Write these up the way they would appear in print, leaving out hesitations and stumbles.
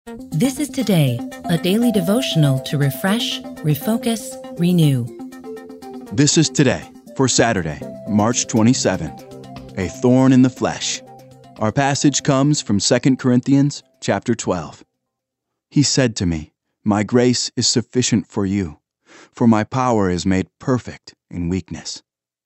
This is Today, a daily devotional to refresh, refocus, renew. This is Today for Saturday, March 27th, a thorn in the flesh. Our passage comes from 2 Corinthians chapter 12. He said to me, "My grace is sufficient for you, for my power is made perfect in weakness."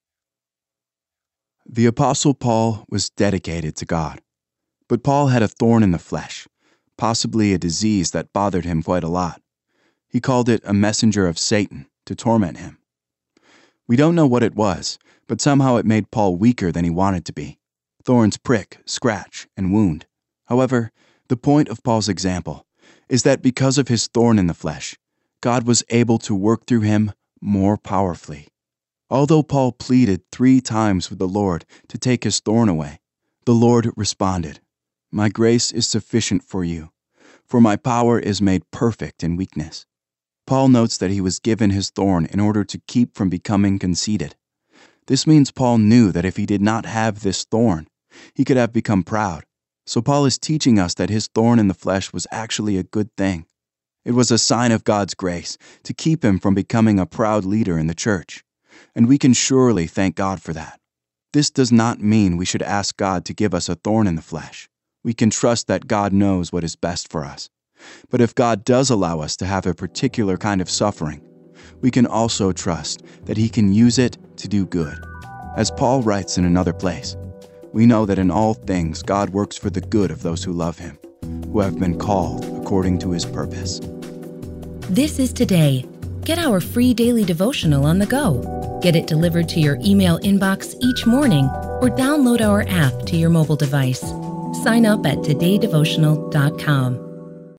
The Apostle Paul was dedicated to God, but Paul had a thorn in the flesh, possibly a disease that bothered him quite a lot. He called it a messenger of Satan to torment him. We don't know what it was, but somehow it made Paul weaker than he wanted to be. Thorns prick, scratch, and wound. However, the point of Paul's example is that because of his thorn in the flesh, God was able to work through him more powerfully. Although Paul pleaded 3 times with the Lord to take his thorn away, the Lord responded, "My grace is sufficient for you, for my power is made perfect in weakness." Paul notes that he was given his thorn in order to keep from becoming conceited. This means Paul knew that if he did not have this thorn, he could have become proud. So Paul is teaching us that his thorn in the flesh was actually a good thing. It was a sign of God's grace to keep him from becoming a proud leader in the church, and we can surely thank God for that. This does not mean we should ask God to give us a thorn in the flesh. We can trust that God knows what is best for us. But if God does allow us to have a particular kind of suffering, we can also trust that He can use it to do good. As Paul writes in another place, we know that in all things God works for the good of those who love Him, who have been called according to His purpose. This is Today. Get our free daily devotional on the go. Get it delivered to your email inbox each morning or download our app to your mobile device. Sign up at todaydevotional.com.